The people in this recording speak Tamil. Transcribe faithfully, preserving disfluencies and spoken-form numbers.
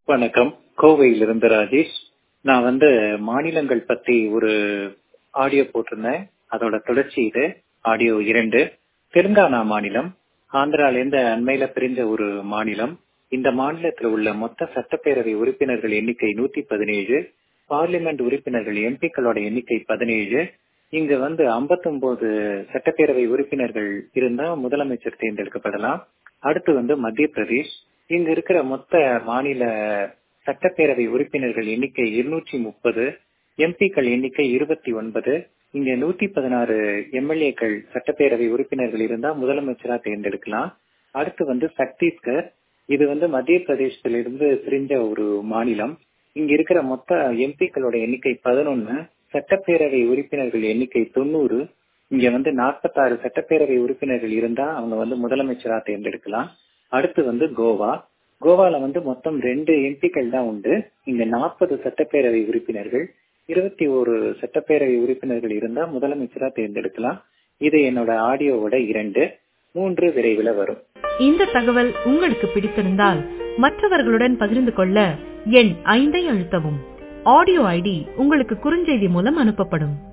வணக்கம். கோவையிலிருந்து ராஜேஷ். நான் வந்து மாநிலங்கள் பத்தி ஒரு ஆடியோ போட்டிருந்தேன். அதோட தொடர்ச்சி இது. ஆடியோ இரண்டு. தெலுங்கானா மாநிலம் ஆந்திராலேருந்து அண்மையில பிரிஞ்ச ஒரு மாநிலம். இந்த மாநிலத்தில் உள்ள மொத்த சட்டப்பேரவை உறுப்பினர்கள் எண்ணிக்கை நூத்தி பதினேழு. பார்லிமெண்ட் உறுப்பினர்கள் எம்பிக்களோட எண்ணிக்கை பதினேழு. இங்க வந்து ஐம்பத்தி ஒன்பது சட்டப்பேரவை உறுப்பினர்கள் இருந்தா முதலமைச்சர் தேர்ந்தெடுக்கப்படலாம். அடுத்து வந்து மத்திய பிரதேஷ். இங்க இருக்கிற மொத்த மாநில சட்டப்பேரவை உறுப்பினர்கள் எண்ணிக்கை இருநூற்றி முப்பது. எம்பிக்கள் எண்ணிக்கை இருபத்தி ஒன்பது. இங்க நூத்தி பதினாறு எம்எல்ஏக்கள் சட்டப்பேரவை உறுப்பினர்கள் இருந்தா முதலமைச்சரா தேர்ந்தெடுக்கலாம். அடுத்து வந்து சத்தீஸ்கர். இது வந்து மத்திய பிரதேசத்திலிருந்து பிரிஞ்ச ஒரு மாநிலம். இங்க இருக்கிற மொத்த எம்பிக்களோட எண்ணிக்கை பதினொன்னு. சட்டப்பேரவை உறுப்பினர்கள் எண்ணிக்கை தொண்ணூறு. இங்க வந்து நாற்பத்தாறு சட்டப்பேரவை உறுப்பினர்கள் இருந்தா அவங்க வந்து முதலமைச்சரா தேர்ந்தெடுக்கலாம். அடுத்து வந்து கோவா. கோவால வந்து மொத்தம் ரெண்டு எம்பிக்கள் தான் உண்டு. இங்க நாற்பது சட்டப்பேரவை உறுப்பினர்கள், இருபத்தி ஒரு சட்டப்பேரவை உறுப்பினர்கள் இருந்தா முதலமைச்சரா தேர்ந்தெடுக்கலாம். இது என்னோட ஆடியோவோட இரண்டு. மூன்று விரைவில் வரும். இந்த தகவல் உங்களுக்கு பிடித்திருந்தால் மற்றவர்களுடன் பகிர்ந்து கொள்ள எண் ஐந்தை அழுத்தவும். ஆடியோ ஐடி உங்களுக்கு குறுஞ்செய்தி மூலம் அனுப்பப்படும்.